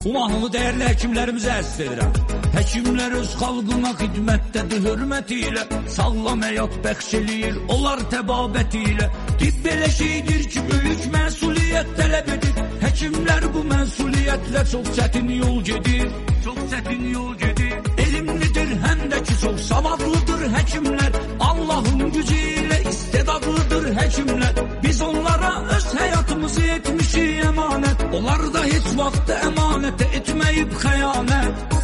Bu mahnını dəyərli həkimlərimizə həsr edirəm. Həkimlər öz xalqına xidmətdədir hörməti ilə, sağlam həyat bəxş eləyir onlar təbabəti ilə. Tibb belə şeydir ki, böyük məsuliyyət tələb edir. Həkimlər bu məsuliyyətlə çox çətin yol gedir, çox çətin yol gedir. Elmlidir, həm də ki, çox savadlıdır həkimlər. Allahın gücü ilə istedadlıdır həkimlər. Biz onlara öz həyatımızı etmişik əmanət. Onlar da heç vaxt əmanətə etməyib xəyanət.